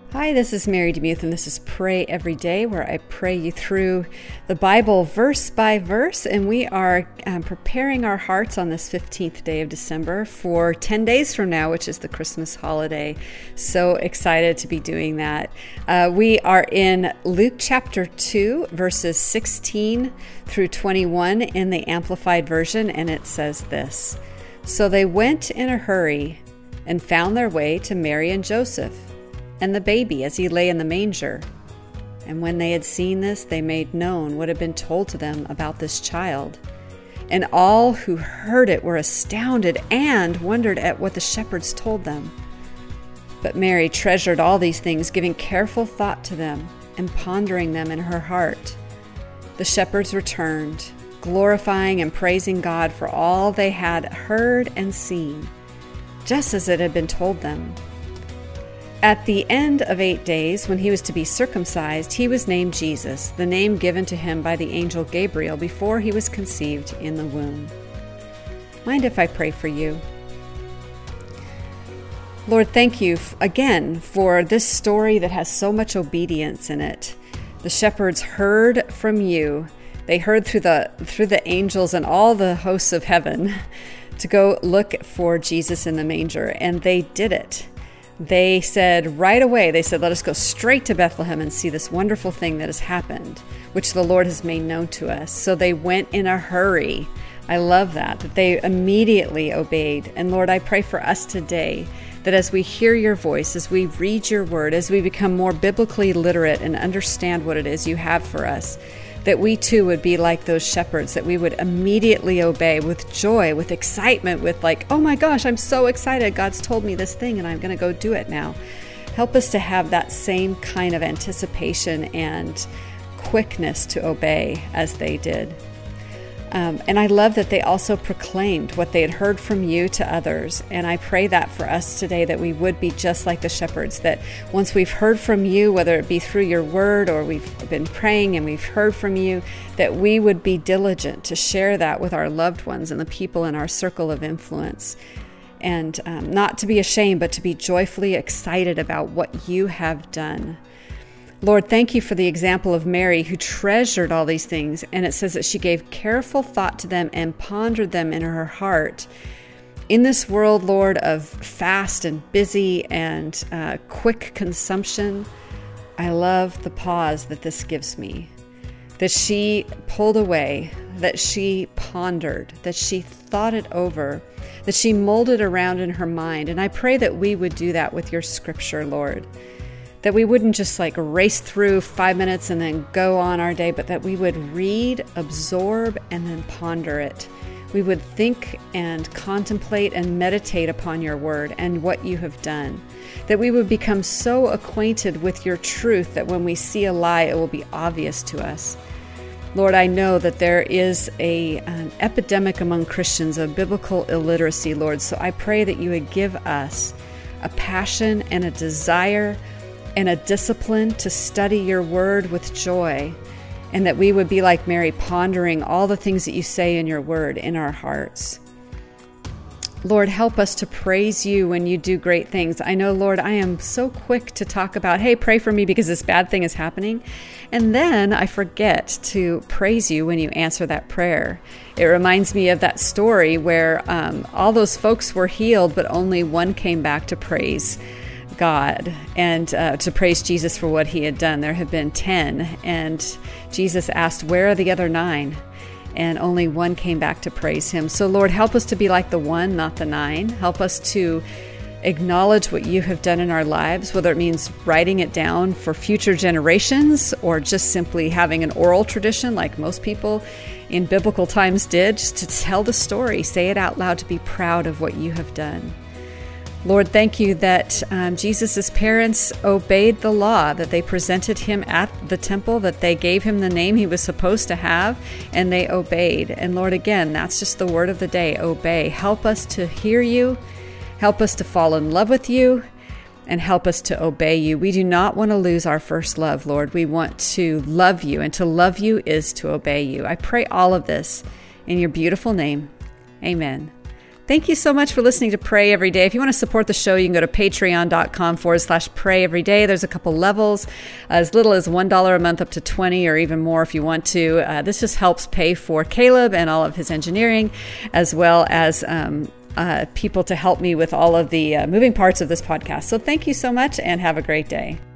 Hi, this is Mary DeMuth, and this is Pray Every Day, where I pray you through the Bible verse by verse. And we are preparing our hearts on this 15th day of December for 10 days from now, which is the Christmas holiday. So excited to be doing that. We are in Luke chapter 2, verses 16 through 21 in the Amplified Version, and it says this: "So they went in a hurry and found their way to Mary and Joseph and the baby as he lay in the manger. And when they had seen this, they made known what had been told to them about this child. And all who heard it were astounded and wondered at what the shepherds told them. But Mary treasured all these things, giving careful thought to them and pondering them in her heart. The shepherds returned, glorifying and praising God for all they had heard and seen, just as it had been told them. At the end of 8 days, when he was to be circumcised, he was named Jesus, the name given to him by the angel Gabriel before he was conceived in the womb." Mind if I pray for you? Lord, thank you again for this story that has so much obedience in it. The shepherds heard from you. They heard through the angels and all the hosts of heaven to go look for Jesus in the manger, and they did it. They said right away, let us go straight to Bethlehem and see this wonderful thing that has happened, which the Lord has made known to us. So they went in a hurry. I love that they immediately obeyed. And Lord, I pray for us today that as we hear your voice, as we read your word, as we become more biblically literate and understand what it is you have for us, that we too would be like those shepherds, that we would immediately obey with joy, with excitement, with like, oh my gosh, I'm so excited. God's told me this thing and I'm going to go do it now. Help us to have that same kind of anticipation and quickness to obey as they did. And I love that they also proclaimed what they had heard from you to others. And I pray that for us today, that we would be just like the shepherds, that once we've heard from you, whether it be through your word or we've been praying and we've heard from you, that we would be diligent to share that with our loved ones and the people in our circle of influence. And not to be ashamed, but to be joyfully excited about what you have done. Lord, thank you for the example of Mary, who treasured all these things. And it says that she gave careful thought to them and pondered them in her heart. In this world, Lord, of fast and busy and quick consumption, I love the pause that this gives me. That she pulled away, that she pondered, that she thought it over, that she molded around in her mind. And I pray that we would do that with your scripture, Lord. That we wouldn't just like race through 5 minutes and then go on our day, but that we would read, absorb, and then ponder it. We would think and contemplate and meditate upon your word and what you have done. That we would become so acquainted with your truth that when we see a lie, it will be obvious to us. Lord, I know that there is an epidemic among Christians of biblical illiteracy, Lord. So I pray that you would give us a passion and a desire and a discipline to study your word with joy, and that we would be like Mary, pondering all the things that you say in your word in our hearts. Lord, help us to praise you when you do great things. I know, Lord, I am so quick to talk about, hey, pray for me because this bad thing is happening. And then I forget to praise you when you answer that prayer. It reminds me of that story where all those folks were healed, but only one came back to praise God and to praise Jesus for what he had done. There had been 10, and Jesus asked, where are the other 9? And only one came back to praise him. So Lord, help us to be like the 1, not the 9. Help us to acknowledge what you have done in our lives, whether it means writing it down for future generations or just simply having an oral tradition like most people in biblical times did, just to tell the story, say it out loud, to be proud of what you have done. Lord, thank you that Jesus' parents obeyed the law, that they presented him at the temple, that they gave him the name he was supposed to have, and they obeyed. And Lord, again, that's just the word of the day, obey. Help us to hear you, help us to fall in love with you, and help us to obey you. We do not want to lose our first love, Lord. We want to love you, and to love you is to obey you. I pray all of this in your beautiful name. Amen. Thank you so much for listening to Pray Every Day. If you want to support the show, you can go to patreon.com/pray every day. There's a couple levels, as little as $1 a month up to $20 or even more if you want to. This just helps pay for Caleb and all of his engineering, as well as people to help me with all of the moving parts of this podcast. So thank you so much and have a great day.